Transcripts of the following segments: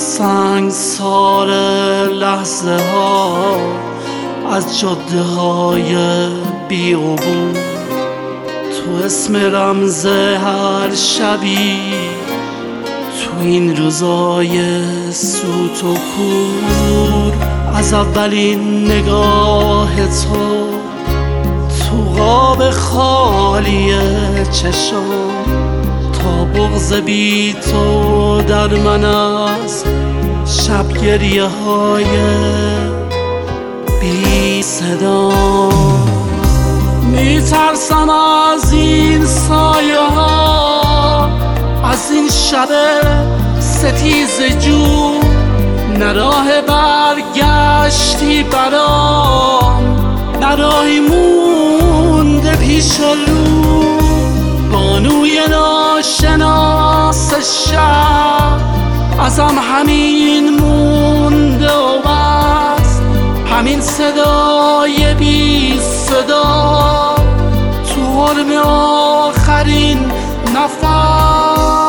سنگسار لحظه ها از جاده های بی‌عبور، تو اسم رمز هر شبی تو این روزای سوت و کور. از اولین نگاه تو قاب خالی چشم تا بغض بی تو در من از شب گریه های بی صدا. میترسم از این سایه ها، از این شب ستیز جو، نه راه برگشتی برام، نه راهی مونده پیش رو. بانوی ناشناس شب ازم همین مونده و بس، همین صدای بی صدا تو حرم آخرین نفس.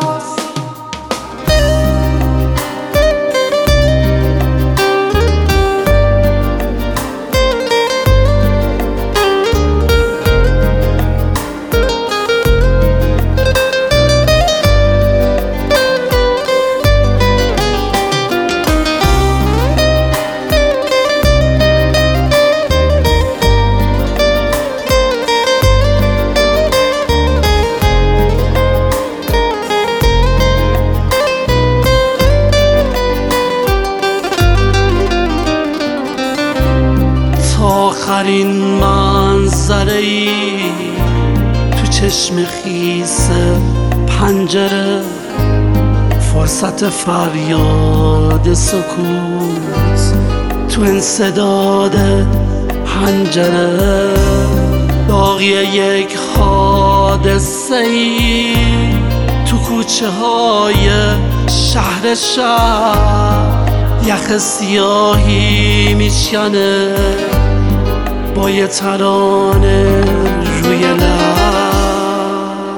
آخرین منظره‌ای تو چشم خیس پنجره، فرصت فریاد سکوت تو انسداد حنجره، داغی یک حادثه‌ای تو کوچه های شهر یخ سیاهی میشکنه با یه ترانه روی لب.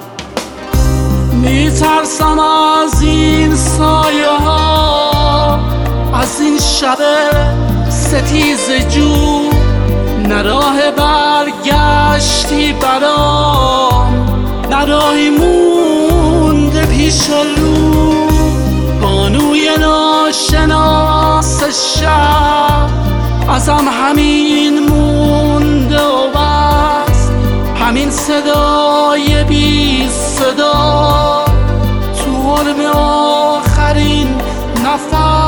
میترسم از این سایه ها، از این شب ستیز جو، نه راه برگشتی برام، نه راهی مونده پیش رو. بانوی ناشناس شب ازم همین مونده و بس، همین صدای بی صدا تو حرم آخرین نفس.